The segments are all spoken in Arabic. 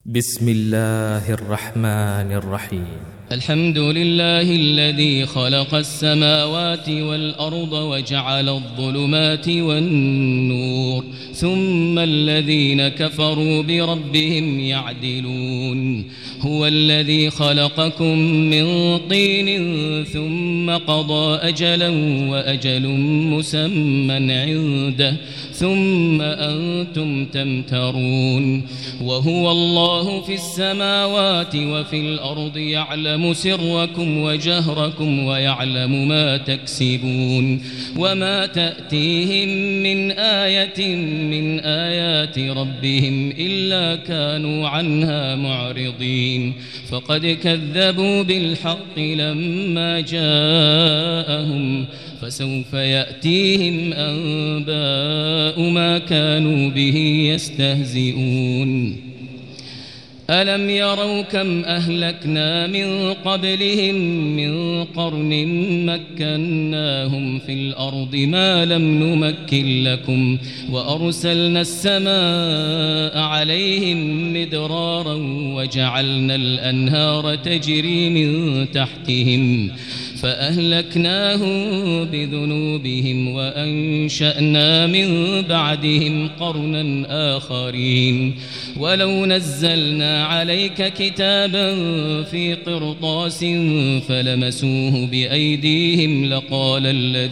بسم الله الرحمن الرحيم. الحمد لله الذي خلق السماوات والأرض وجعل الظلمات والنور ثم الذين كفروا بربهم يعدلون. هو الذي خلقكم من طين ثم قضى أجلا وأجل مسمى عنده ثم أنتم تمترون. وهو الله في السماوات وفي الأرض يعلم سركم وجهركم ويعلم ما تكسبون. وما تأتيهم من آية من آيات ربهم إلا كانوا عنها معرضين. فقد كذبوا بالحق لما جاءهم فسوف يأتيهم أنباء ما كانوا به يستهزئون. ألم يروا كم أهلكنا من قبلهم من قرن مكناهم في الأرض ما لم نمكن لكم وأرسلنا السماء عليهم مدرارا وجعلنا الأنهار تجري من تحتهم فأهلكناهم بذنوبهم وأنشأنا من بعدهم قرنا آخرين. ولو نزلنا عليك كتابا في قرطاس فلمسوه بأيديهم لقال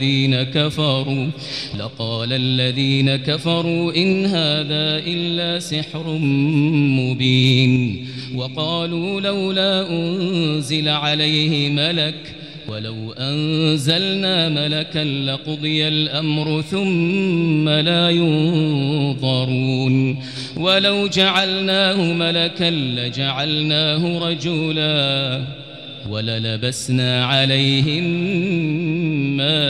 الذين كفروا إن هذا إلا سحر مبين. وقالوا لولا أنزل عليه ملك ولو أنزلنا ملكا لقضي الأمر ثم لا ينظرون. ولو جعلناه ملكا لجعلناه رجلا وللبسنا عليهم ما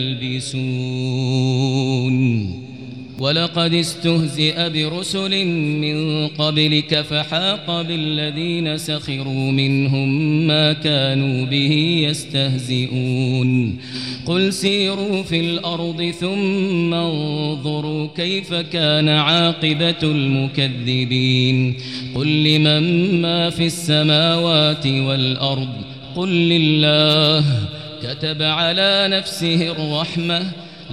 يلبسون. ولقد استهزئ برسل من قبلك فحاق بالذين سخروا منهم ما كانوا به يستهزئون. قل سيروا في الأرض ثم انظروا كيف كان عاقبة المكذبين. قل لمن ما في السماوات والأرض قل لله كتب على نفسه الرحمة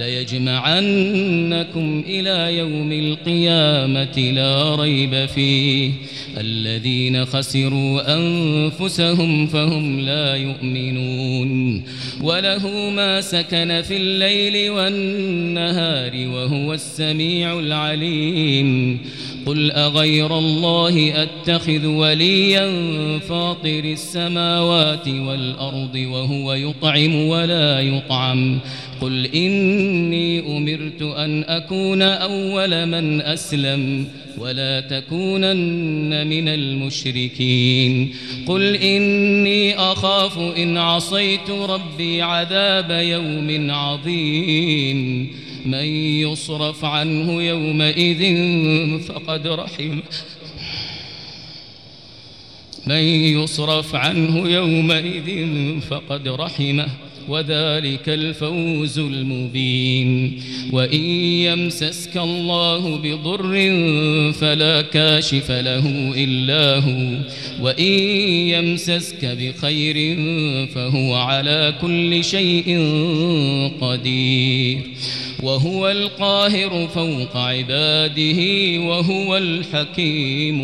ليجمعنكم إلى يوم القيامة لا ريب فيه. الذين خسروا أنفسهم فهم لا يؤمنون. وله ما سكن في الليل والنهار وهو السميع العليم. قل أغير الله أتخذ وليا فاطر السماوات والأرض وهو يطعم ولا يطعم. قل إني أمرت أن أكون أول من أسلم ولا تكونن من المشركين. قل إني أخاف إن عصيت ربي عذاب يوم عظيم. من يصرف عنه يومئذ فقد رحمه وذلك الفوز المبين. وإن يمسسك الله بضر فلا كاشف له إلا هو وإن يمسسك بخير فهو على كل شيء قدير. وهو القاهر فوق عباده وهو الحكيم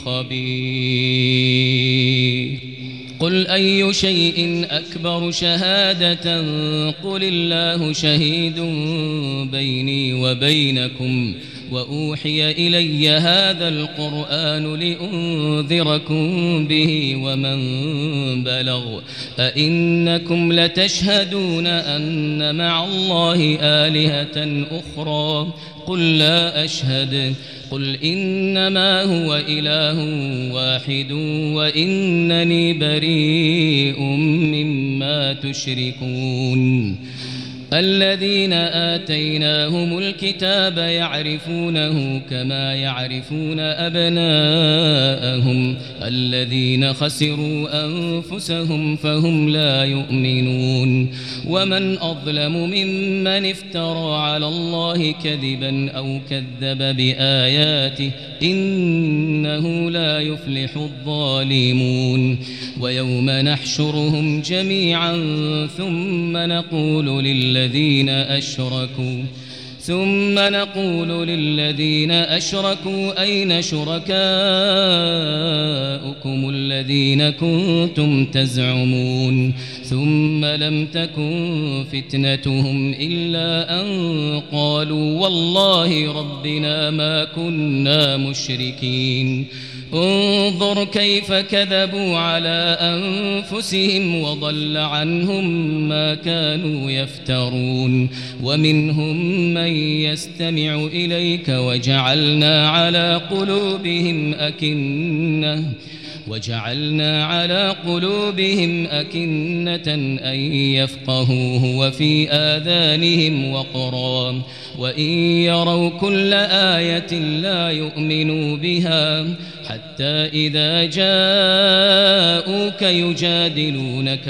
الخبير. قل أي شيء أكبر شهادة قل الله شهيد بيني وبينكم وأوحي إلي هذا القرآن لأنذركم به ومن بلغ. أئنكم لتشهدون أن مع الله آلهة أخرى قل لا أشهد. قل إنما هو إله واحد وإنني بريء مما تشركون. الذين آتيناهم الكتاب يعرفونه كما يعرفون أبناءهم الذين خسروا أنفسهم فهم لا يؤمنون ومن أظلم ممن افترى على الله كذبا أو كذب بآياته إنه لا يفلح الظالمون ويوم نحشرهم جميعا ثم نقول للذين أشركوا أين شركاؤكم الذين كنتم تزعمون ثم لم تكن فتنتهم إلا أن قالوا والله ربنا ما كنا مشركين انظر كيف كذبوا على أنفسهم وضل عنهم ما كانوا يفترون ومنهم من يستمع إليك وجعلنا على قلوبهم أكنة أن يفقهوه وفي آذانهم وقرا وإن يروا كل آية لا يؤمنوا بها حتى إذا جاءوك يجادلونك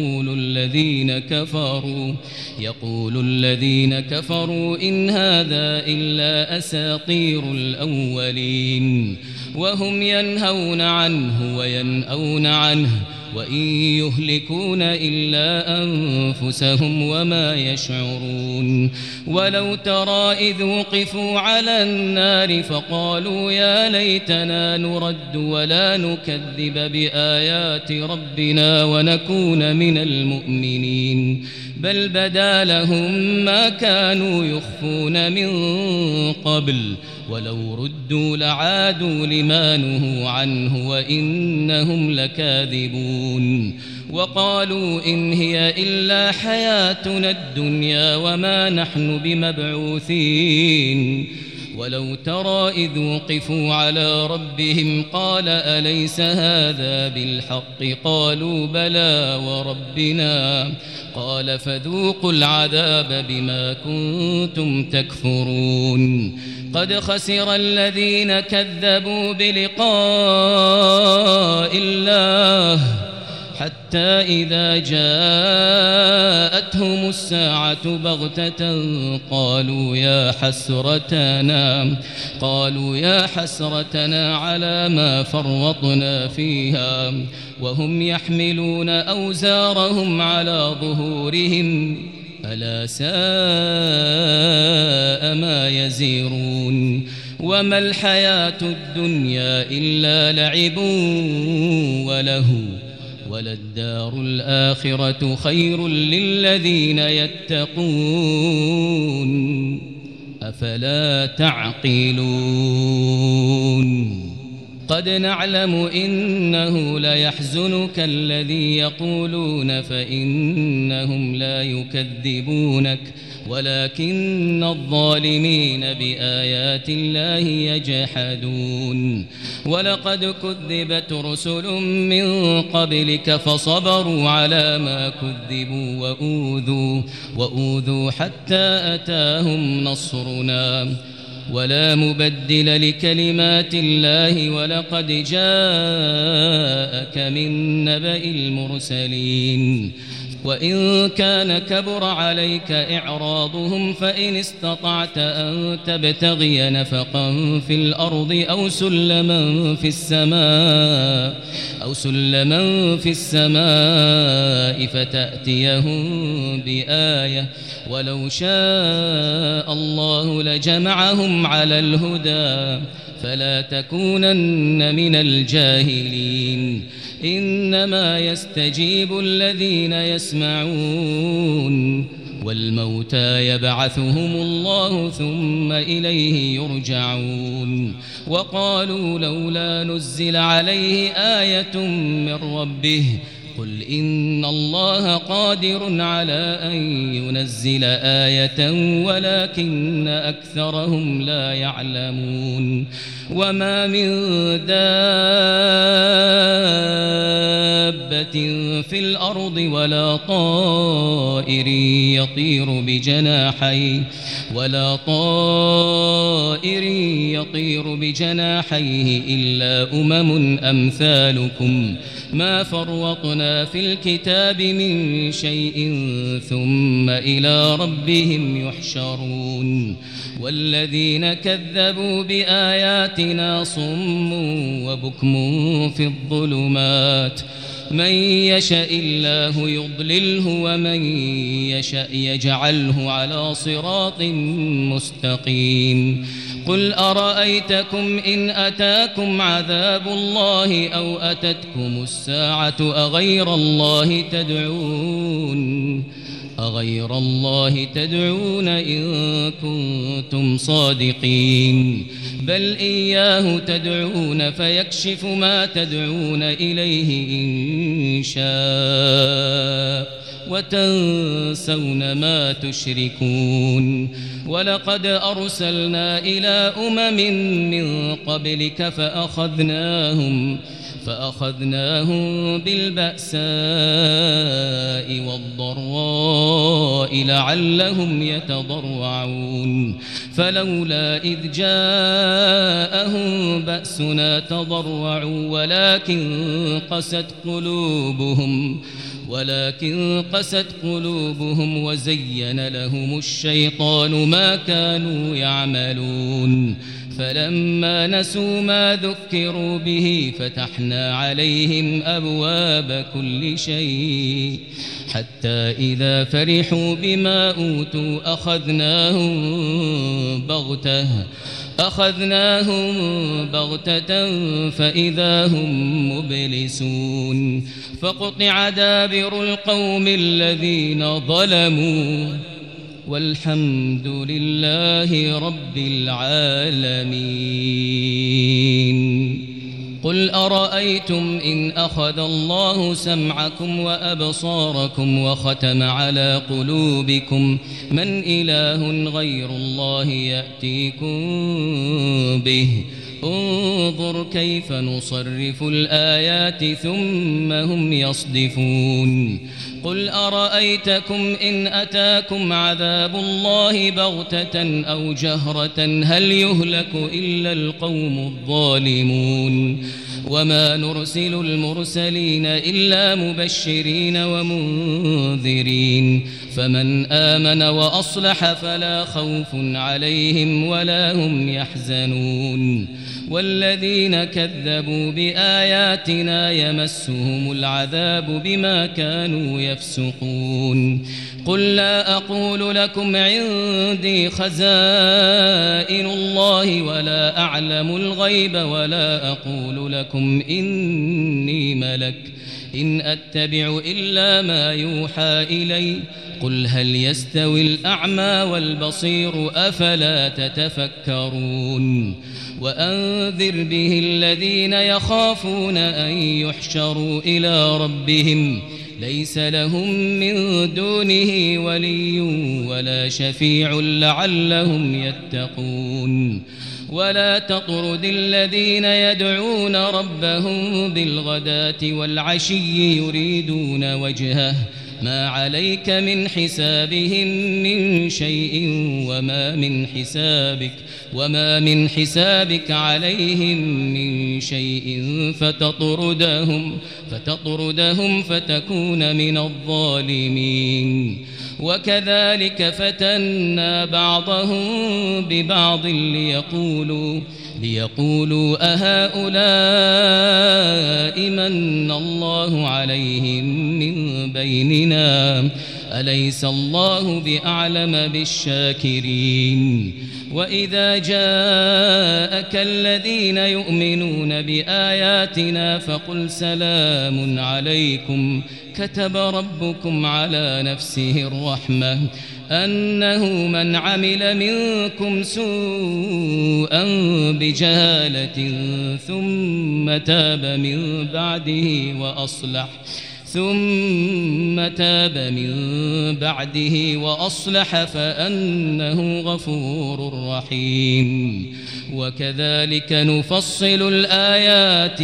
يقول الذين كفروا إن هذا إلا أساطير الأولين وهم ينهون عنه وينأون عنه وإن يهلكون إلا أنفسهم وما يشعرون ولو ترى إذ وقفوا على النار فقالوا يا ليتنا نرد ولا نكذب بآيات ربنا ونكون من المؤمنين بل بدا لهم ما كانوا يخفون من قبل ولو ردوا لعادوا لما نهوا عنه وإنهم لكاذبون وقالوا إن هي إلا حياتنا الدنيا وما نحن بمبعوثين ولو ترى إذ وقفوا على ربهم قال أليس هذا بالحق قالوا بلى وربنا قال فذوقوا العذاب بما كنتم تكفرون قد خسر الذين كذبوا بلقاء الله حتى إذا جاءتهم الساعة بغتة قالوا يا حسرتنا على ما فرطنا فيها وهم يحملون أوزارهم على ظهورهم ألا ساء ما يزرون وما الحياة الدنيا إلا لعب ولهو وللدار الآخرة خير للذين يتقون أفلا تعقلون قد نعلم إنه ليحزنك الذي يقولون فإنهم لا يكذبونك ولكن الظالمين بآيات الله يجحدون ولقد كذبت رسل من قبلك فصبروا على ما كذبوا وأوذوا حتى أتاهم نصرنا ولا مبدل لكلمات الله ولقد جاءك من نبأ المرسلين وإن كان كبر عليك إعراضهم فإن استطعت أن تبتغي نفقا في الأرض أو سلما في السماء فتأتيهم بآية ولو شاء الله لجمعهم على الهدى فلا تكونن من الجاهلين إنما يستجيب الذين يسمعون والموتى يبعثهم الله ثم إليه يرجعون وقالوا لولا نزل عليه آية من ربه قل إن الله قادر على أن ينزل آية ولكن أكثرهم لا يعلمون وما من دابة في الأرض ولا طائر يطير بجناحيه إلا أمثالكم ما فرطنا في الكتاب من شيء ثم إلى ربهم يحشرون والذين كذبوا بآياتنا صم وبكم في الظلمات من يشاء الله يضلله ومن يشاء يجعله على صراط مستقيم قل أرأيتكم إن أتاكم عذاب الله أو أتتكم الساعة أغير الله تدعون إن كنتم صادقين بل إياه تدعون فيكشف ما تدعون إليه إن شاء وتنسون ما تشركون ولقد أرسلنا إلى من قبلك فأخذناهم بالبأساء والضراء لعلهم يتضرعون فلولا إذ جاءهم بأسنا تضرعوا ولكن قست قلوبهم وزين لهم الشيطان ما كانوا يعملون فلما نسوا ما ذكروا به فتحنا عليهم أبواب كل شيء حتى إذا فرحوا بما أوتوا أخذناهم بغتة فإذا هم مبلسون فقطع دابر القوم الذين ظلموا والحمد لله رب العالمين قل أرأيتم إن أخذ الله سمعكم وأبصاركم وختم على قلوبكم من إله غير الله يأتيكم به انظر كيف نصرف الآيات ثم هم يصدفون قل أرأيتكم إن أتاكم عذاب الله بغتة أو جهرة هل يهلك إلا القوم الظالمون وما نرسل المرسلين إلا مبشرين ومنذرين فمن آمن وأصلح فلا خوف عليهم ولا هم يحزنون والذين كذبوا بآياتنا يمسهم العذاب بما كانوا يفسقون قل لا أقول لكم عندي خزائن الله ولا أعلم الغيب ولا أقول لكم إني ملك إن أتبع إلا ما يوحى إلي قل هل يستوي الأعمى والبصير أفلا تتفكرون وأنذر به الذين يخافون أن يحشروا إلى ربهم ليس لهم من دونه ولي ولا شفيع لعلهم يتقون ولا تطرد الذين يدعون ربهم بالغداة والعشي يريدون وجهه ما عليك من حسابهم من شيء وما من حسابك عليهم من شيء فتطردهم فتكون من الظالمين وكذلك فتنا بعضهم ببعض ليقولوا أهؤلاء من الله عليهم من بيننا أليس الله بأعلم بالشاكرين وإذا جاءك الذين يؤمنون بآياتنا فقل سلام عليكم كتب ربكم على نفسه الرحمة أنه من عمل منكم سوءا بجهالة ثم تاب من بعده وأصلح فأنه غفور رحيم وكذلك نفصل الآيات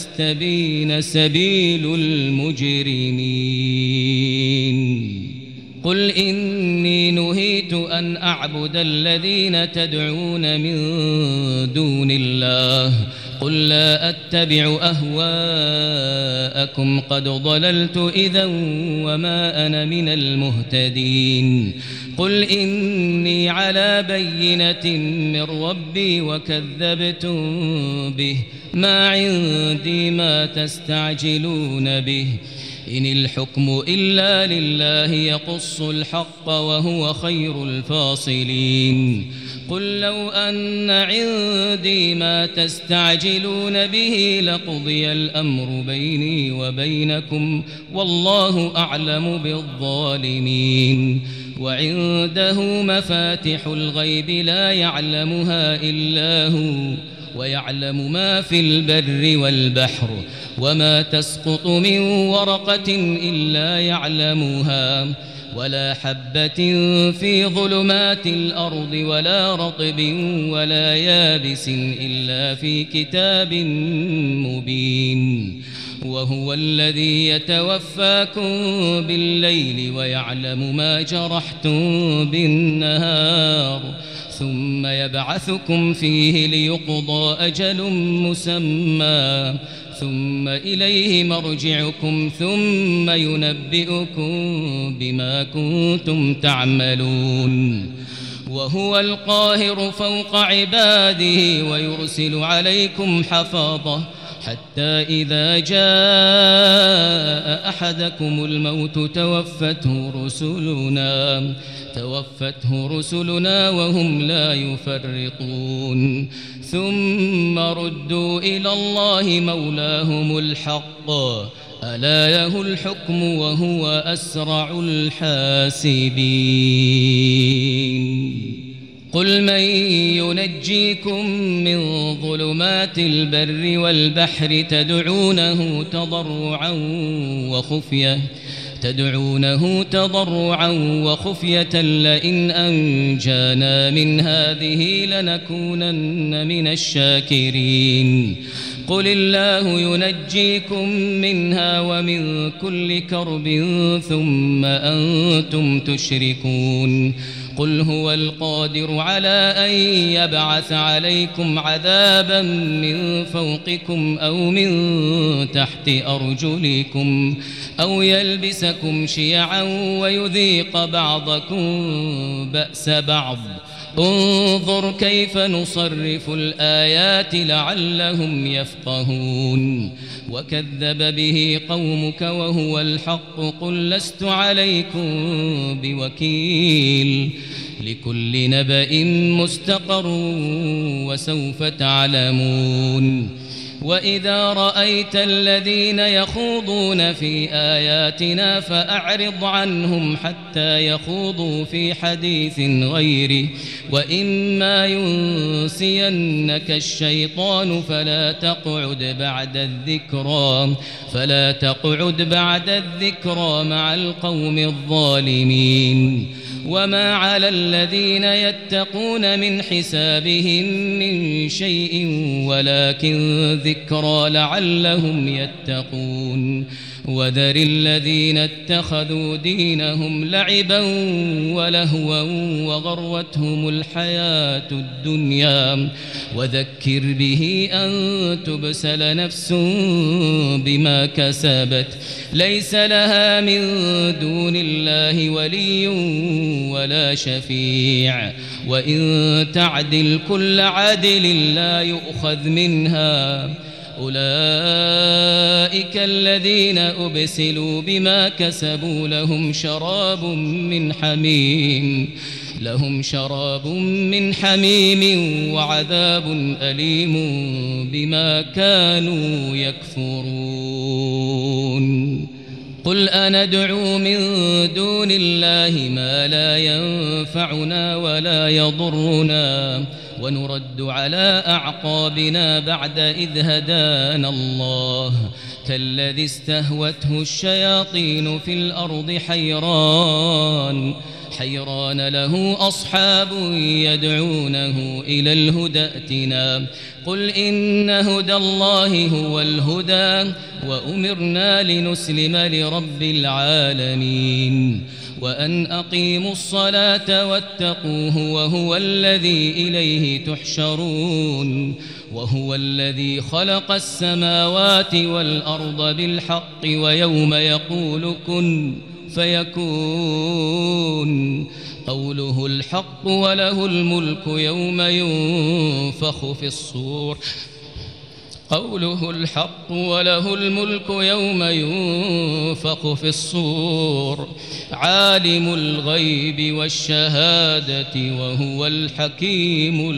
ولتستبين سبيل المجرمين قل إني نهيت أن أعبد الذين تدعون من دون الله قل لا أتبع أهواءكم قد ضللت إذا وما أنا من المهتدين قل إني على بينة من ربي وكذبتم به ما عندي ما تستعجلون به إن الحكم إلا لله يقص الحق وهو خير الفاصلين قل لو أن عندي ما تستعجلون به لقضي الأمر بيني وبينكم والله أعلم بالظالمين وعنده مفاتح الغيب لا يعلمها إلا هو ويعلم ما في البر والبحر وما تسقط من ورقة إلا يعلمها ولا حبة في ظلمات الأرض ولا رطب ولا يابس إلا في كتاب مبين وهو الذي يتوفاكم بالليل ويعلم ما جرحتم بالنهار ثم يبعثكم فيه ليقضى أجل مسمى ثم إليه مرجعكم ثم ينبئكم بما كنتم تعملون وهو القاهر فوق عباده ويرسل عليكم حفاظة حتى إذا جاء أحدكم الموت توفته رسلنا وهم لا يفرطون ثم ردوا إلى الله مولاهم الحق ألا له الحكم وهو أسرع الحاسبين قل من ينجيكم من ظلمات البر والبحر تدعونه تضرعا وخفية لئن أنجانا من هذه لنكونن من الشاكرين قل الله ينجيكم منها ومن كل كرب ثم أنتم تشركون قل هو القادر على أن يبعث عليكم عذابا من فوقكم أو من تحت أرجلكم أو يلبسكم شيعا ويذيق بعضكم بأس بعض انظر كيف نصرف الآيات لعلهم يفقهون وكذب به قومك وهو الحق قل لست عليكم بوكيل لكل نبأ مستقر وسوف تعلمون وإذا رأيت الذين يخوضون في آياتنا فأعرض عنهم حتى يخوضوا في حديث غيره وإما ينسينك الشيطان فلا تقعد بعد الذكرى مع القوم الظالمين وما على الذين يتقون من حسابهم من شيء ولكن ذكرى لعلهم يتقون وذر الذين اتخذوا دينهم لعبا ولهوا وغرتهم الحياة الدنيا وذكر به أن تبسل نفس بما كسبت ليس لها من دون الله ولي ولا شفيع وإن تعدل كل عدل لا يؤخذ منها أولئك الذين أبسلوا بما كسبوا لهم شراب من حميم وعذاب أليم بما كانوا يكفرون قل أندعو من دون الله ما لا ينفعنا ولا يضرنا ونرد على أعقابنا بعد إذ هدانا الله كالذي استهوته الشياطين في الأرض حيران له أصحاب يدعونه إلى الهدى ائتنا قل إن هدى الله هو الهدى وأمرنا لنسلم لرب العالمين وأن أقيموا الصلاة واتقوه وهو الذي إليه تحشرون وهو الذي خلق السماوات والأرض بالحق ويوم يقول كن فيكون قوله الحق وله الملك يوم ينفخ في الصور قوله الحق وله الملك يوم ينفخ في الصور عالم الغيب والشهادة وهو الحكيم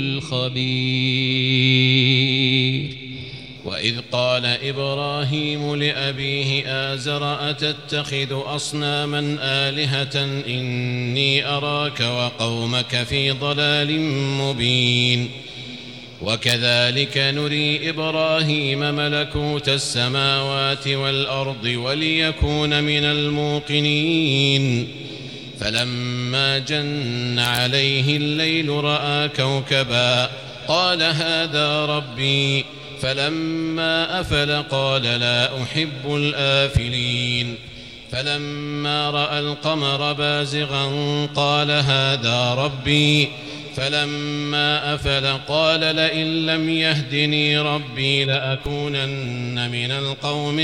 الخبير. وإذ قال إبراهيم لأبيه آزر أتتخذ أصناما آلهة إني أراك وقومك في ضلال مبين. وكذلك نري إبراهيم ملكوت السماوات والأرض وليكون من الموقنين. فلما جن عليه الليل رأى كوكبا قال هذا ربي فلما أفل قال لا أحب الآفلين. فلما رأى القمر بازغا قال هذا ربي فلما أفل قال لئن لم يهدني ربي لأكونن من القوم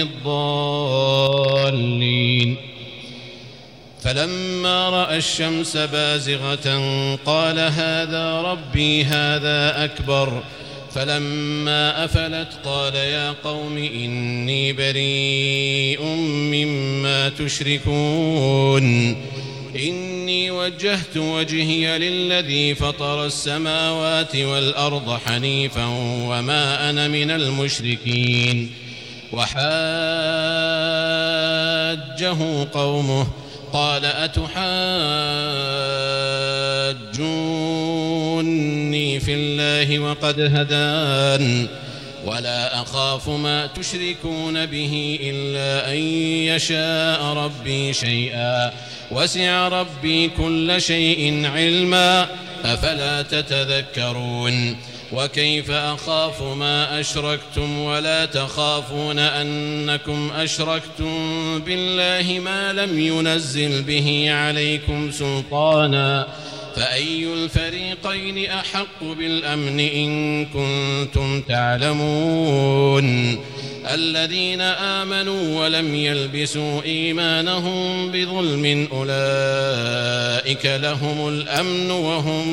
الضالين. فلما رأى الشمس بازغة قال هذا ربي هذا أكبر. فلما أفلت قال يا قوم إني بريء مما تشركون إني وجهت وجهي للذي فطر السماوات والأرض حنيفا وما أنا من المشركين. وحاجه قومه قال أتحاجوني في الله وقد هدان ولا أخاف ما تشركون به إلا أن يشاء ربي شيئا وسع ربي كل شيء علما أفلا تتذكرون. وكيف أخاف ما أشركتم ولا تخافون أنكم أشركتم بالله ما لم ينزل به عليكم سلطانا فأي الفريقين أحق بالأمن إن كنتم تعلمون. الذين آمنوا ولم يلبسوا إيمانهم بظلم أولئك لهم الأمن وهم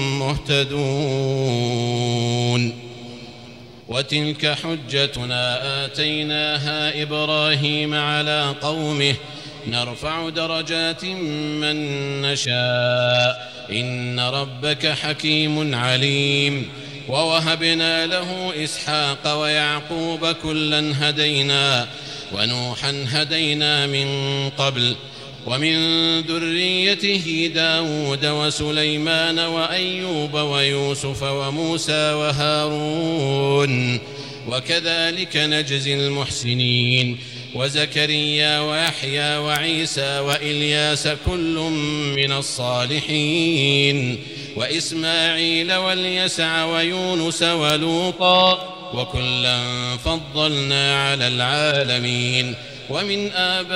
مهتدون. وتلك حجتنا آتيناها إبراهيم على قومه نرفع درجات من نشاء إن ربك حكيم عليم. ووهبنا له إسحاق ويعقوب كلا هدينا ونوحا هدينا من قبل ومن ذريته داود وسليمان وأيوب ويوسف وموسى وهارون وكذلك نجزي المحسنين. وزكريا ويحيى وعيسى وإلياس كل من الصالحين وإسماعيل واليسع ويونس ولوطا وكلا فضلنا على العالمين. ومن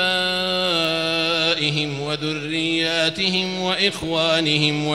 آبائهم وذرياتهم وإخوانهم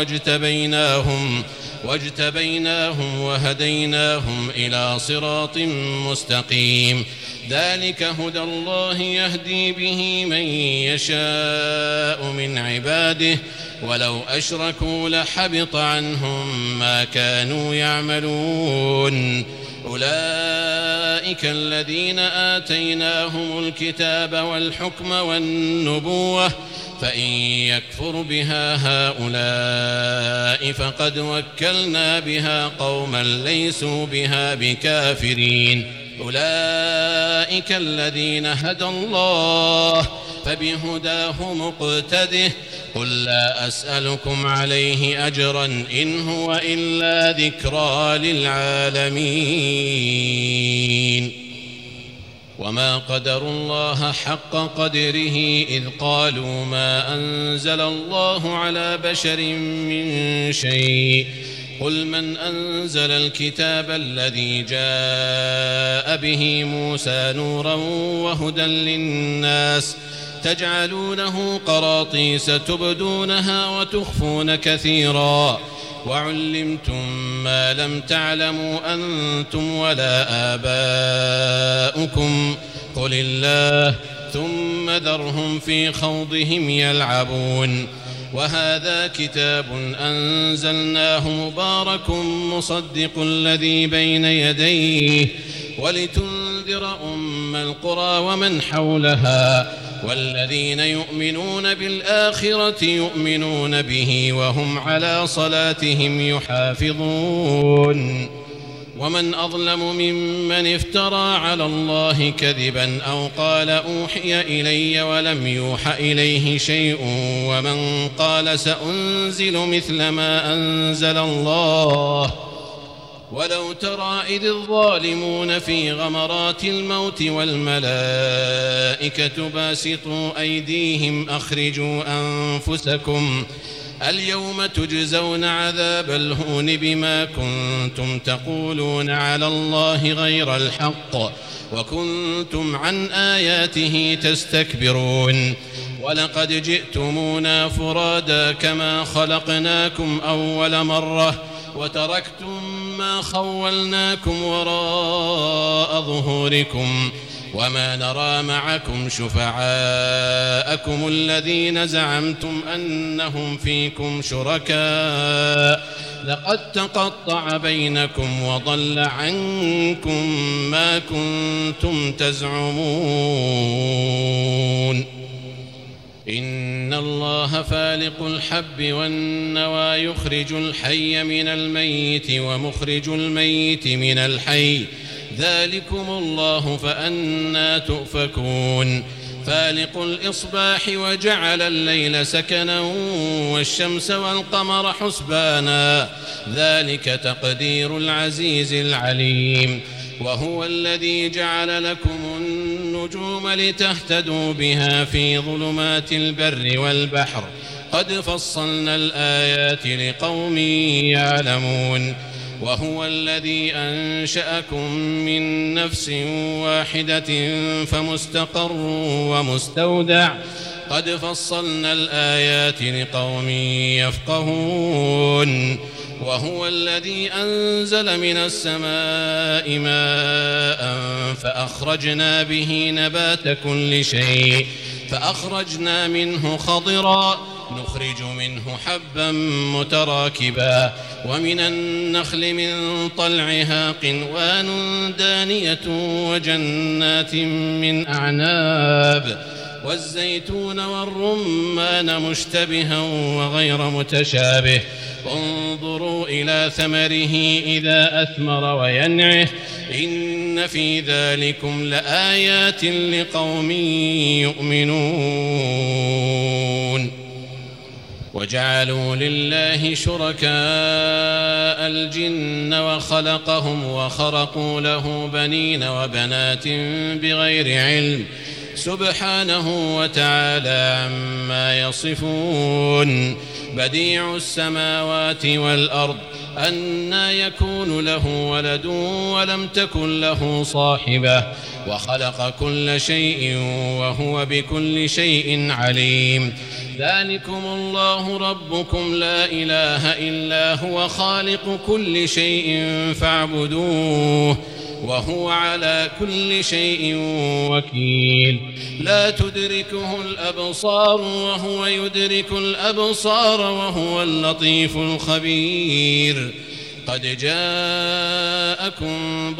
واجتبيناهم وهديناهم إلى صراط مستقيم. ذلك هدى الله يهدي به من يشاء من عباده ولو أشركوا لحبط عنهم ما كانوا يعملون. أولئك الذين آتيناهم الكتاب والحكم والنبوة فإن يكفر بها هؤلاء فقد وكلنا بها قوما ليسوا بها بكافرين. أولئك الذين هدى الله فبهداه مقتده قل لا أسألكم عليه أجرا إن هو إلا ذكرى للعالمين. وما قدروا الله حق قدره إذ قالوا ما أنزل الله على بشر من شيء قل من أنزل الكتاب الذي جاء به موسى نورا وهدى للناس تجعلونه قراطيس تبدونها وتخفون كثيرا وعلمتم ما لم تعلموا أنتم ولا آباؤكم قل الله ثم ذرهم في خوضهم يلعبون وهذا كتاب أنزلناه مبارك مصدق الذي بين يديه ولتنذر أم القرى ومن حولها والذين يؤمنون بالآخرة يؤمنون به وهم على صلاتهم يحافظون ومن أظلم ممن افترى على الله كذبا أو قال أوحي إلي ولم يوح إليه شيء ومن قال سأنزل مثل ما أنزل الله ولو ترى إذ الظالمون في غمرات الموت والملائكة باسطوا أيديهم أخرجوا أنفسكم اليوم تجزون عذاب الهون بما كنتم تقولون على الله غير الحق وكنتم عن آياته تستكبرون ولقد جئتمونا فرادا كما خلقناكم أول مرة وتركتم ما خولناكم وراء ظهوركم وما نرى معكم شفعاءكم الذين زعمتم أنهم فيكم شركاء لقد تقطع بينكم وضل عنكم ما كنتم تزعمون إن الله فالق الحب والنوى يخرج الحي من الميت ومخرج الميت من الحي ذلكم الله فأنى تؤفكون فالق الإصباح وجعل الليل سكنا والشمس والقمر حسبانا ذلك تقدير العزيز العليم وهو الذي جعل لكم النجوم لتهتدوا بها في ظلمات البر والبحر قد فصلنا الآيات لقوم يعلمون وهو الذي أنشأكم من نفس واحدة فمستقر ومستودع قد فصلنا الآيات لقوم يفقهون وهو الذي أنزل من السماء ماء فأخرجنا به نبات كل شيء فأخرجنا منه خضرا نخرج منه حبا متراكبا ومن النخل من طلعها قنوان دانية وجنات من أعناب والزيتون والرمان مشتبها وغير متشابه انظروا إلى ثمره إذا أثمر وينعه إن في ذلكم لآيات لقوم يؤمنون وجعلوا لله شركاء الجن وخلقهم وخرقوا له بنين وبنات بغير علم سبحانه وتعالى عما يصفون بديع السماوات والأرض أنى يكون له ولد ولم تكن له صاحبة وخلق كل شيء وهو بكل شيء عليم ذلكم الله ربكم لا إله إلا هو خالق كل شيء فاعبدوه وهو على كل شيء وكيل لا تدركه الأبصار وهو يدرك الأبصار وهو اللطيف الخبير قد جاءكم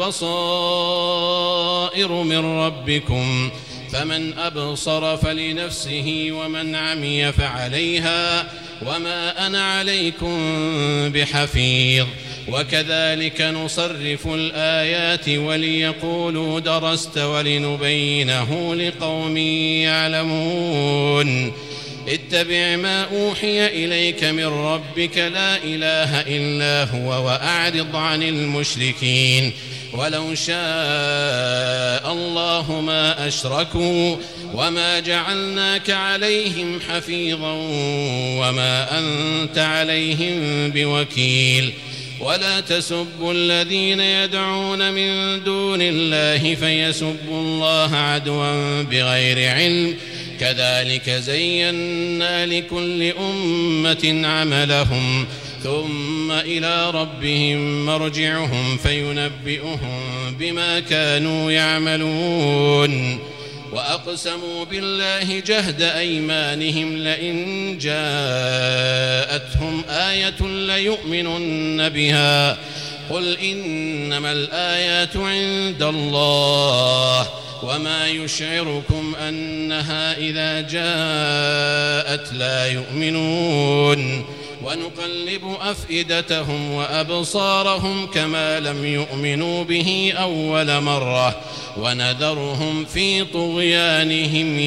بصائر من ربكم فمن أبصر فلنفسه ومن عمي فعليها وما أنا عليكم بحفيظ وكذلك نصرف الآيات وليقولوا درست ولنبينه لقوم يعلمون اتبع ما أوحي إليك من ربك لا إله إلا هو وأعرض عن المشركين ولو شاء الله ما أشركوا وما جعلناك عليهم حفيظا وما أنت عليهم بوكيل ولا تسبوا الذين يدعون من دون الله فيسبوا الله عدوا بغير علم كذلك زينا لكل أمة عملهم ثم إلى ربهم مرجعهم فينبئهم بما كانوا يعملون وأقسموا بالله جهد أيمانهم لئن جاءتهم آية ليؤمنن بها قل إنما الآيات عند الله وما يشعركم أنها إذا جاءت لا يؤمنون ونقلب أفئدتهم وأبصارهم كما لم يؤمنوا به أول مرة ونذرهم في طغيانهم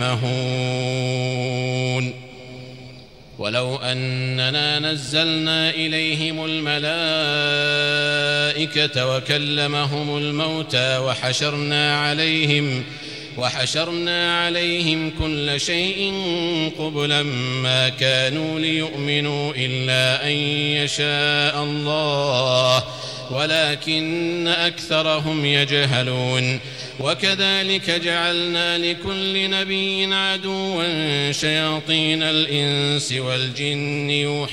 يعمهون ولو أننا نزلنا إليهم الملائكة وكلمهم الموتى وحشرنا عليهم كل شيء قبلا ما كانوا ليؤمنوا إلا أن يشاء الله ولكن أكثرهم يجهلون وكذلك جعلنا لكل نبي عدوا شياطين الإنس والجن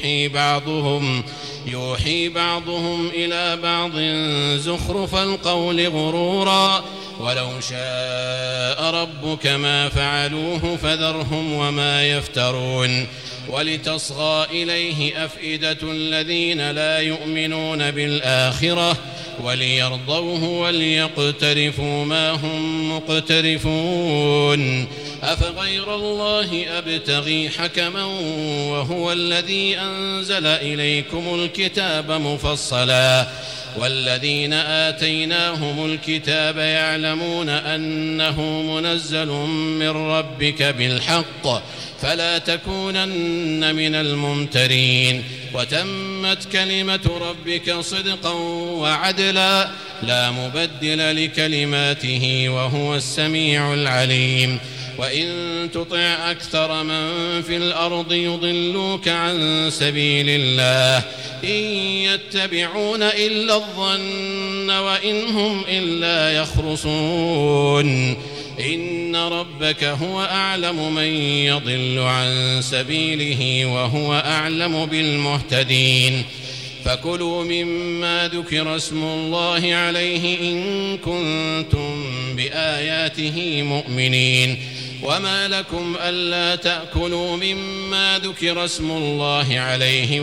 يوحي بعضهم إلى بعض زخرف القول غرورا ولو شاء ربك ما فعلوه فذرهم وما يفترون ولتصغى إليه أفئدة الذين لا يؤمنون بالآخرة وليرضوه وليقترفوا ما هم مقترفون أفغير الله أبتغي حكما وهو الذي أنزل إليكم الكتاب مفصلا والذين آتيناهم الكتاب يعلمون أنه منزل من ربك بالحق فلا تكونن من الممترين وتمت كلمة ربك صدقا وعدلا لا مبدل لكلماته وهو السميع العليم وإن تطع أكثر من في الأرض يضلوك عن سبيل الله إن يتبعون إلا الظن وإن هم إلا يخرصون إن ربك هو أعلم من يضل عن سبيله وهو أعلم بالمهتدين فكلوا مما ذكر اسم الله عليه إن كنتم بآياته مؤمنين وما لكم ألا تأكلوا مما ذكر اسم الله عليه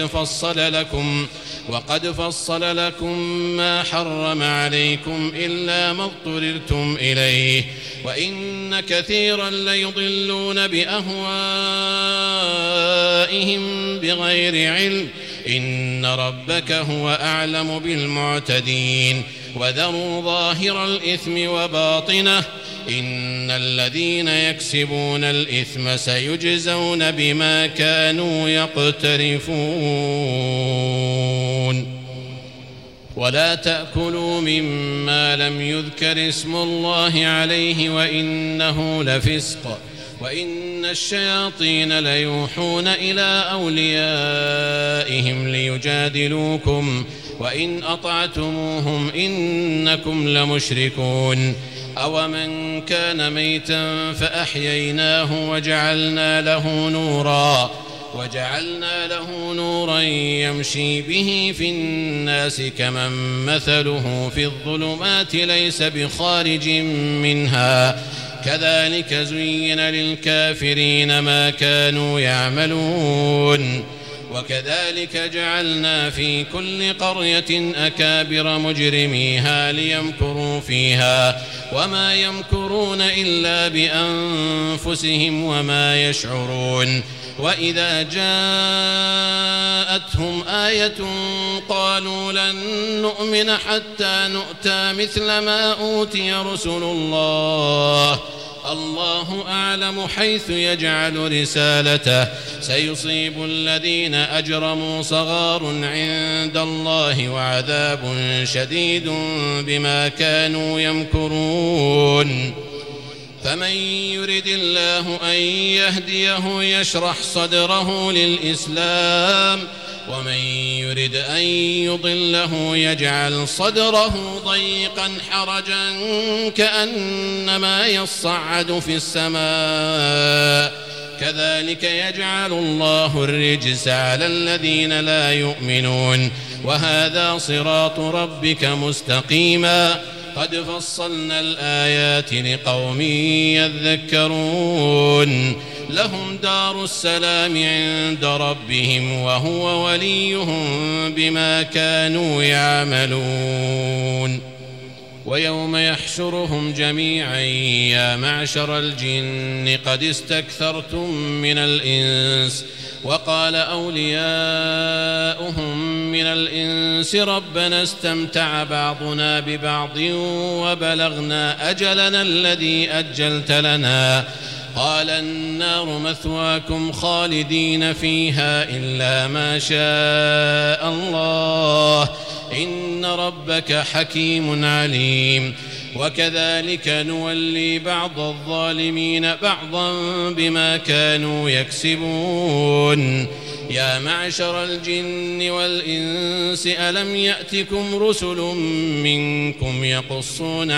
وقد فصل لكم ما حرم عليكم إلا ما اضطررتم إليه وإن كثيرا ليضلون بأهوائهم بغير علم إن ربك هو أعلم بالمعتدين وذروا ظاهر الإثم وباطنه إن الذين يكسبون الإثم سيجزون بما كانوا يقترفون ولا تأكلوا مما لم يذكر اسم الله عليه وإنه لفسق وإن الشياطين ليوحون إلى أوليائهم ليجادلوكم وإن أطعتموهم إنكم لمشركون أومن كان ميتا فأحييناه وجعلنا له نورا يمشي به في الناس كمن مثله في الظلمات ليس بخارج منها كذلك زين للكافرين ما كانوا يعملون وكذلك جعلنا في كل قرية أكابر مجرميها ليمكروا فيها وما يمكرون إلا بأنفسهم وما يشعرون وإذا جاءتهم آية قالوا لن نؤمن حتى نؤتى مثل ما أوتي رسل الله أعلم حيث يجعل رسالته سيصيب الذين أجرموا صغار عند الله وعذاب شديد بما كانوا يمكرون فمن يرد الله أن يهديه يشرح صدره للإسلام ومن يرد أن يضله يجعل صدره ضيقا حرجا كأنما يصعد في السماء كذلك يجعل الله الرجس على الذين لا يؤمنون وهذا صراط ربك مستقيما قد فصلنا الآيات لقوم يذكرون لهم دار السلام عند ربهم وهو وليهم بما كانوا يعملون ويوم يحشرهم جميعا يا معشر الجن قد استكثرتم من الإنس وقال أولياؤهم من الإنس ربنا استمتع بعضنا ببعض وبلغنا أجلنا الذي أجلت لنا قال النار مثواكم خالدين فيها إلا ما شاء الله إن ربك حكيم عليم وكذلك نولي بعض الظالمين بعضا بما كانوا يكسبون يا معشر الجن والإنس ألم يأتكم رسل منكم يقصون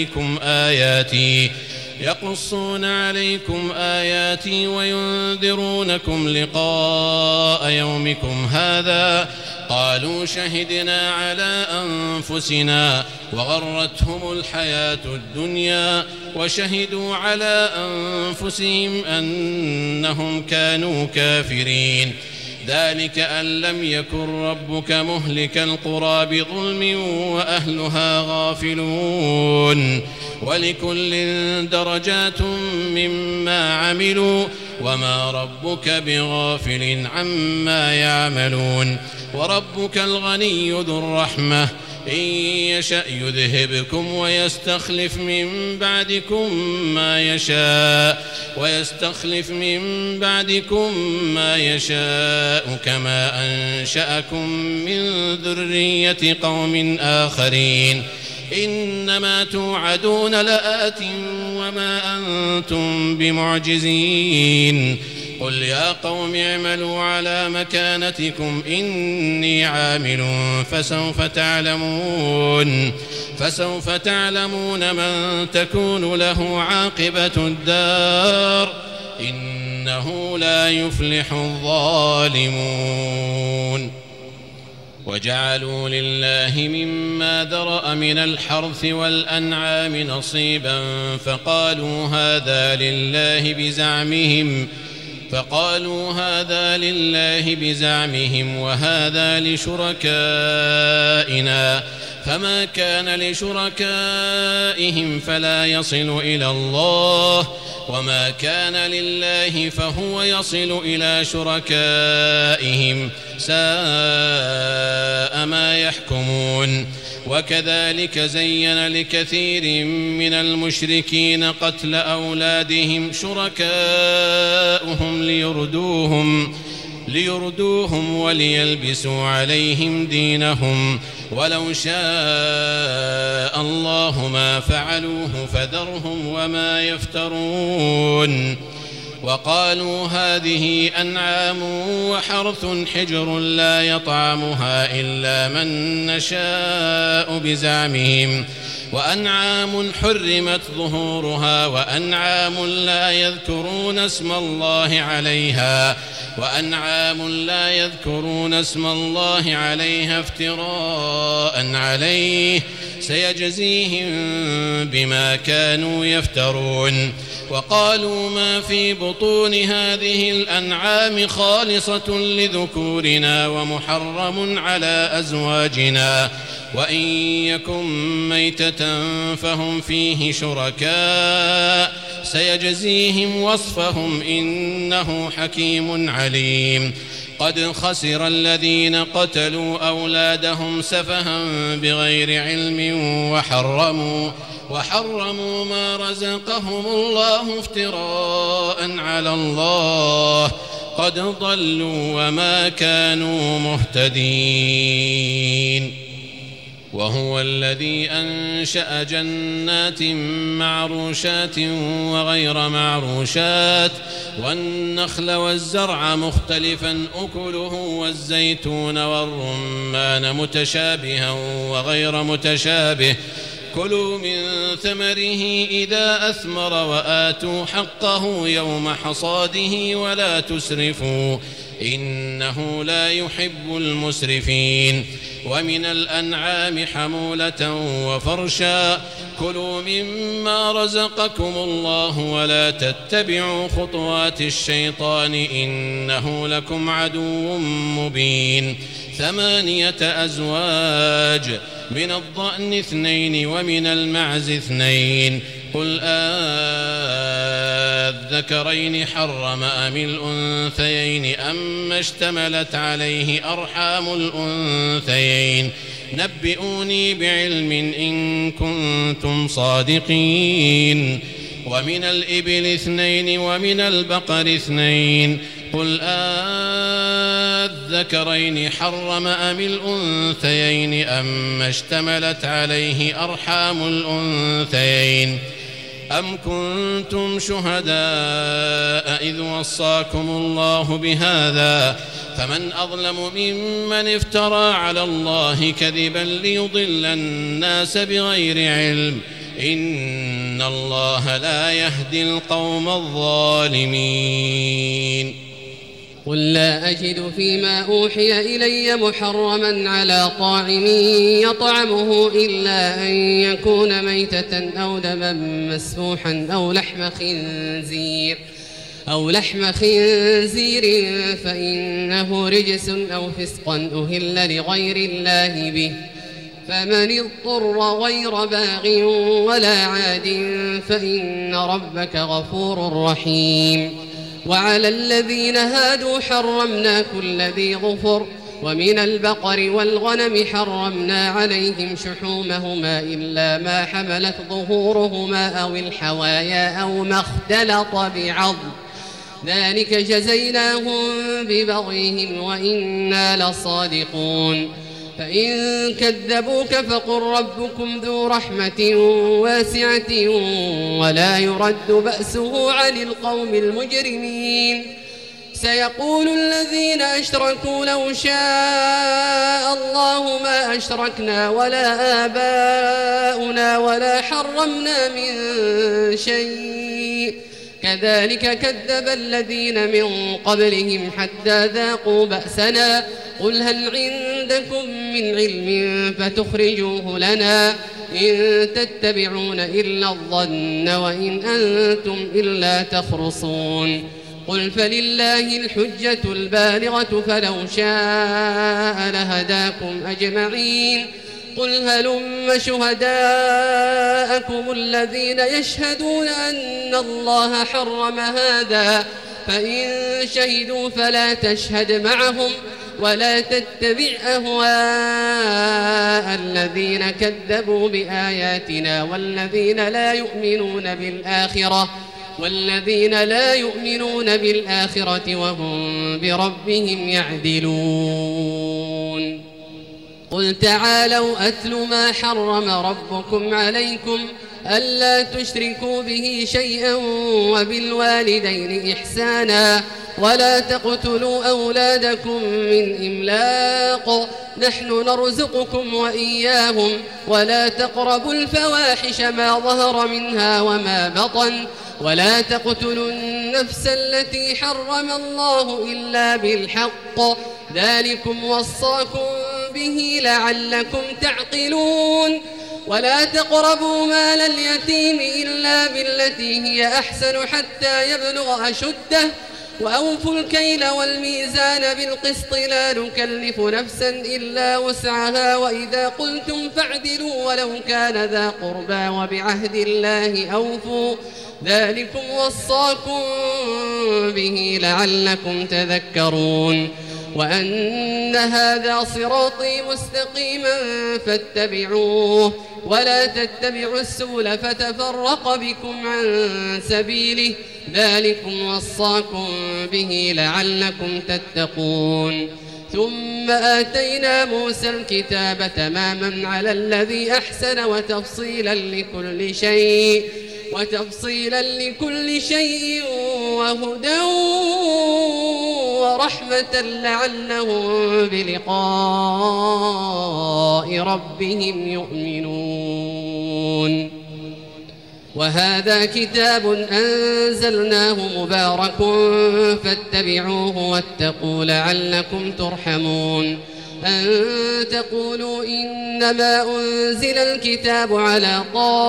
عليكم آياتي وينذرونكم لقاء يومكم هذا قالوا شهدنا على أنفسنا وغرتهم الحياة الدنيا وشهدوا على أنفسهم أنهم كانوا كافرين ذلك أن لم يكن ربك مهلك القرى بظلم وأهلها غافلون ولكل درجات مما عملوا وما ربك بغافل عما يعملون وربك الغني ذو الرحمة إن يشأ يذهبكم ويستخلف من بعدكم ما يشاء كما أنشأكم من ذرية قوم آخرين إنما توعدون لآت وما أنتم بمعجزين قل يا قوم اعملوا على مكانتكم إني عامل فسوف تعلمون من تكون له عاقبة الدار إنه لا يفلح الظالمون وجعلوا لله مما ذرأ من الحرث والأنعام نصيبا فقالوا هذا لله بزعمهم وهذا لشركائنا فما كان لشركائهم فلا يصل إلى الله وما كان لله فهو يصل إلى شركائهم ساء ما يحكمون وكذلك زين لكثير من المشركين قتل أولادهم شركاؤهم ليردوهم وليلبسوا عليهم دينهم ولو شاء الله ما فعلوه فذرهم وما يفترون وقالوا هذه أنعام وحرث حجر لا يطعمها إلا من نشاء بزعمهم وأنعام حرمت ظهورها وأنعام لا يذكرون اسم الله عليها افتراء عليه سيجزيهم بما كانوا يفترون وقالوا ما في بطون هذه الأنعام خالصة لذكورنا ومحرم على أزواجنا وإن يكن ميتة فهم فيه شركاء سيجزيهم وصفهم إنه حكيم عليم قد خسر الذين قتلوا أولادهم سفها بغير علم وحرموا ما رزقهم الله افتراء على الله قد ضلوا وما كانوا مهتدين وهو الذي أنشأ جنات معروشات وغير معروشات والنخل والزرع مختلفا أكله والزيتون والرمان متشابها وغير متشابه كلوا من ثمره إذا أثمر وآتوا حقه يوم حصاده ولا تسرفوا إنه لا يحب المسرفين ومن الأنعام حمولة وفرشا كلوا مما رزقكم الله ولا تتبعوا خطوات الشيطان إنه لكم عدو مبين 8 أزواج من الضأن 2 ومن المعز 2 قل الذكرين حرم أم الأنثيين أما اشتملت عليه أرحام الأنثيين نبئوني بعلم إن كنتم صادقين ومن الإبل 2 ومن البقر 2 قل الذكرين حرم أم الأنثيين أما اشتملت عليه أرحام الأنثيين أم كنتم شهداء إذ وصاكم الله بهذا فمن أظلم ممن افترى على الله كذبا ليضل الناس بغير علم إن الله لا يهدي القوم الظالمين قل لا أجد فيما أوحي إلي محرما على طاعم يطعمه إلا أن يكون ميتة أو دما مسفوحا أو لحم خنزير فإنه رجس أو فسقا أهل لغير الله به فمن اضطر غير باغ ولا عاد فإن ربك غفور رحيم وعلى الذين هادوا حرمنا كل ذي ظفر ومن البقر والغنم حرمنا عليهم شحومهما إلا ما حملت ظهورهما أو الحوايا أو ما اختلط بعظم ذلك جزيناهم ببغيهم وإنا لصادقون فإن كذبوك فقل ربكم ذو رحمة واسعة ولا يرد بأسه عن القوم المجرمين سيقول الذين أشركوا لو شاء الله ما أشركنا ولا آباؤنا ولا حرمنا من شيء كذلك كذب الذين من قبلهم حتى ذاقوا بأسنا قل هل عندكم من علم فتخرجوه لنا إن تتبعون إلا الظن وإن أنتم إلا تخرصون قل فلله الحجة البالغة فلو شاء لهداكم أجمعين قل هلم شهداءكم الذين يشهدون أن الله حرم هذا فإن شهدوا فلا تشهد معهم ولا تتبع أهواء الذين كذبوا بآياتنا والذين لا يؤمنون بالآخرة وهم بربهم يعدلون قل تعالوا أتل ما حرم ربكم عليكم ألا تشركوا به شيئا وبالوالدين إحسانا ولا تقتلوا أولادكم من إملاق نحن نرزقكم وإياهم ولا تقربوا الفواحش ما ظهر منها وما بطن ولا تقتلوا النفس التي حرم الله إلا بالحق ذلكم وصاكم به لعلكم تعقلون ولا تقربوا مال اليتيم إلا بالتي هي أحسن حتى يبلغ أشده وأوفوا الكيل والميزان بالقسط لا نكلف نفسا إلا وسعها وإذا قلتم فاعدلوا ولو كان ذا قربى وبعهد الله أوفوا ذلكم وصاكم به لعلكم تذكرون وأن هذا صراطي مستقيما فاتبعوه ولا تتبعوا السبل فتفرق بكم عن سبيله ذلكم وصاكم به لعلكم تتقون ثم آتينا موسى الكتاب تماما على الذي أحسن وتفصيلا لكل شيء وهدى ورحمة لعلهم بلقاء ربهم يؤمنون. وهذا كتاب أنزلناه مبارك فاتبعوه واتقوا لعلكم ترحمون. أن تقولوا إنما أنزل الكتاب على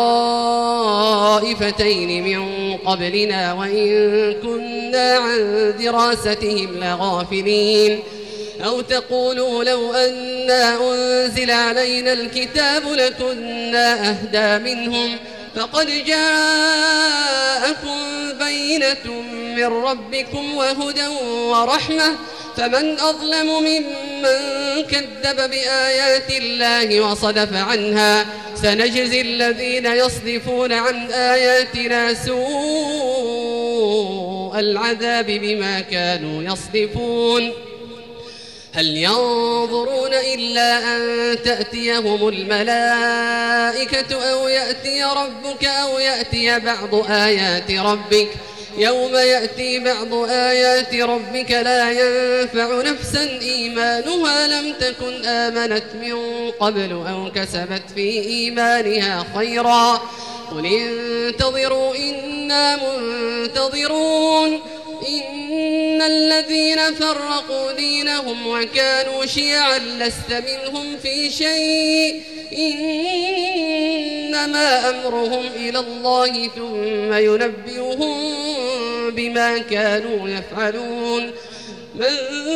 طائفتين من قبلنا وإن كنا عن دراستهم لغافلين. أو تقولوا لو أنا أنزل علينا الكتاب لكنا أهدى منهم فقد جاءكم بينة من ربكم وهدى ورحمة فمن أظلم ممن كذب بآيات الله وصدف عنها. سنجزي الذين يصدفون عن آياتنا سوء العذاب بما كانوا يصدفون. هل ينظرون إلا أن تأتيهم الملائكة أو يأتي ربك أو يأتي بعض آيات ربك. يوم يأتي بعض آيات ربك لا ينفع نفسا إيمانها لم تكن آمنت من قبل أو كسبت في إيمانها خيرا. قل انتظروا إنا منتظرون. إن الذين فرقوا دينهم وكانوا شيعا لست منهم في شيء إنما أمرهم إلى الله ثم ينبئهم بما كانوا يفعلون. من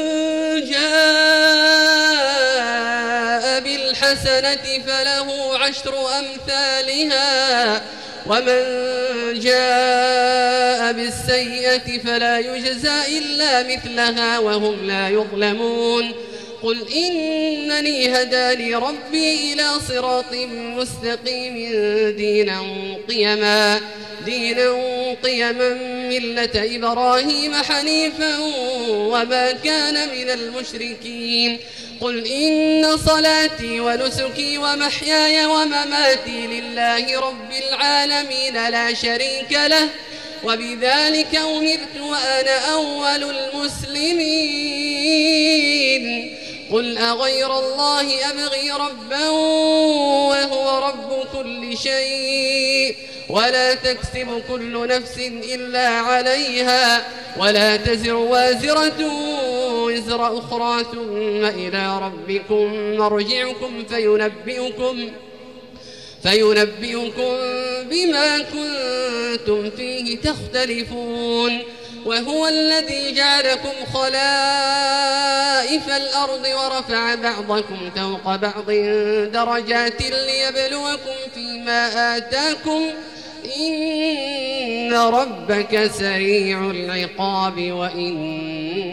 جاء بالحسنة فله 10 أمثالها ومن جاء بالسيئة فلا يجزى إلا مثلها وهم لا يظلمون. قل إنني هداني ربي إلى صراط مستقيم دينا قيما ملة إبراهيم حنيفا وما كان من المشركين. قل إن صلاتي ونسكي ومحياي ومماتي لله رب العالمين لا شريك له وبذلك أمرت وأنا أول المسلمين. قل أغير الله أبغي ربا وهو رب كل شيء ولا تكسب كل نفس إلا عليها ولا تزر وازرة وزر أخرى ثم إلى ربكم مرجعكم فينبئكم بما كنتم فيه تختلفون. وهو الذي جعلكم خلائف الأرض ورفع بعضكم فوق بعض درجات ليبلوكم فيما آتاكم إن ربك سريع العقاب وإنه إنه لغفور رحيم.